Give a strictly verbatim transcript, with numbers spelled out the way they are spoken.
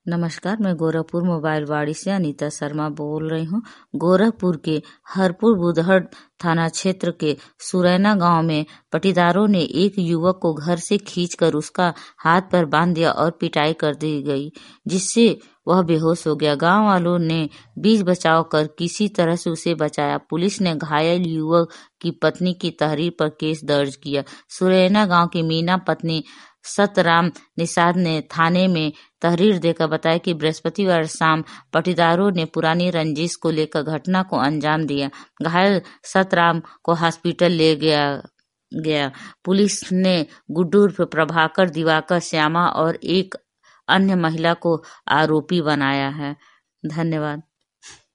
नमस्कार, मैं गोरखपुर मोबाइल वाड़ी से अनीता शर्मा बोल रही हूँ। गोरखपुर के हरपुर बुधहर थाना क्षेत्र के सुरैना गांव में पटीदारों ने एक युवक को घर से खींचकर उसका हाथ पैर बांध दिया और पिटाई कर दी गई, जिससे वह बेहोश हो गया। गांव वालों ने बीच बचाव कर किसी तरह से उसे बचाया। पुलिस ने घायल युवक की पत्नी की तहरीर पर केस दर्ज किया। सुरैना गांव की मीना पत्नी सतराम निषाद ने थाने में तहरीर देकर बताया कि बृहस्पतिवार शाम पटीदारों ने पुरानी रंजिश को लेकर घटना को अंजाम दिया। घायल सतराम को हॉस्पिटल ले गया गया पुलिस ने गुड्डू उर्फ प्रभाकर, दिवाकर, श्यामा और एक अन्य महिला को आरोपी बनाया है। धन्यवाद।